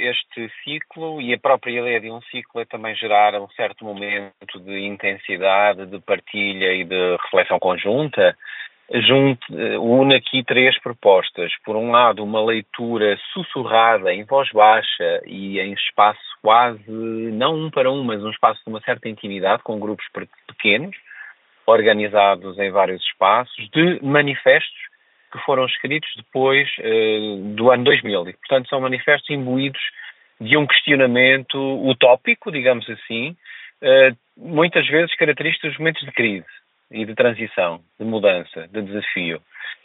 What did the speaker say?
este ciclo, e a própria ideia de um ciclo é também gerar um certo momento de intensidade, de partilha e de reflexão conjunta, une aqui três propostas. Por um lado, uma leitura sussurrada, em voz baixa e em espaço quase, não um para um, mas um espaço de uma certa intimidade, com grupos pequenos, organizados em vários espaços, de manifestos que foram escritos depois do ano 2000. E, portanto, são manifestos imbuídos de um questionamento utópico, digamos assim, muitas vezes característico dos momentos de crise e de transição, de mudança, de desafio.